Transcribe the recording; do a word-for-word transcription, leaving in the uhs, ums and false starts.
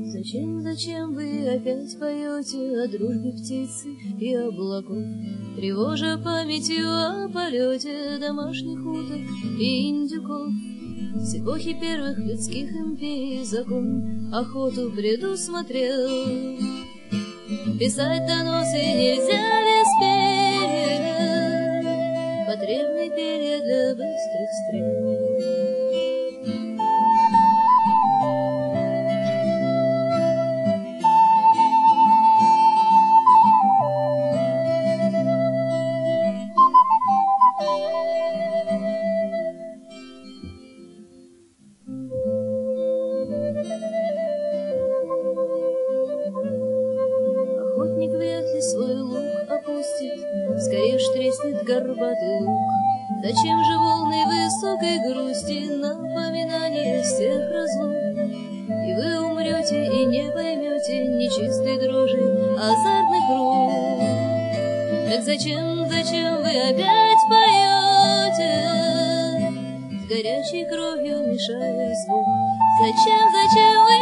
Зачем, зачем вы опять поете о дружбе птицы и облаков, тревожа памятью о полете домашних уток и индюков? С эпохи первых людских империй закон охоту предусмотрел. Писать доносы нельзя без перья, потребны перья для быстрых стрел. Охотник вряд ли свой лук опустит, скорее ж треснет горбатый лук. Зачем же волны высокой грусти, напоминание всех разлук? И вы умрете и не поймете нечистой дрожи азартных рук. Так зачем, зачем вы опять поете, с горячей кровью мешая звук? Зачем, зачем вы